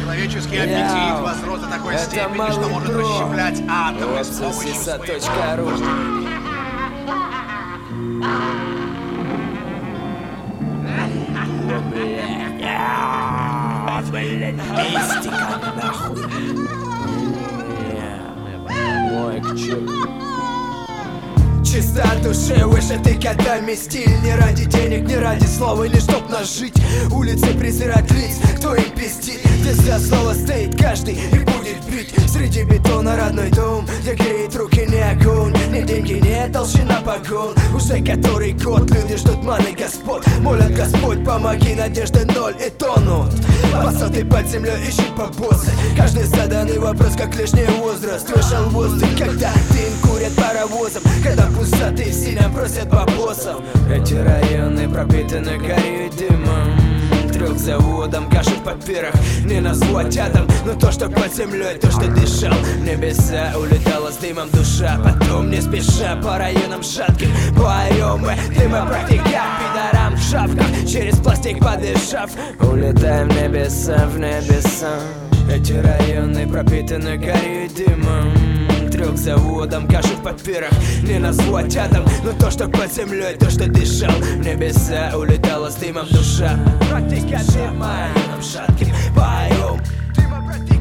Человеческий аппетит возрос до такой степени, что может расщеплять атомы с помощью своего... Мистика, нахуй. Мой к черту. Чисто от души, выше ты годами стиль. Не ради денег, не ради слова, или чтоб нажить. Улицы презирать лиц, кто им пиздит. Здесь за слово стоит каждый и будет бить. Среди бетона родной дом, где греет руки не огонь. Ни деньги, не толщина погон. Уже который год люди ждут маны господ. Молят Господь, помоги, надежды ноль и тонут. Посады под землей ищут побосы. Каждый заданный вопрос, как лишний возраст. Вышел воздух, когда дым курят паровозом. Когда пустоты сильно просят по боссам. Эти районы пропитаны горей и дымом. Трех заводом, каши в папирах не назвать атом, но то, что под землей, то, что дышал в небеса, улетала с дымом душа. Потом не спеша по районам шатким поем мы дыма практика пидорам в шапках, через пластик подышав улетаем в небеса, в небеса. Эти районы пропитаны горей и дымом. Трех заводом, каши в папирах не назвать атом, но то, что под землей, то, что дышал в небеса, улетала с дымом душа. Практика дыма, нам шатким поем.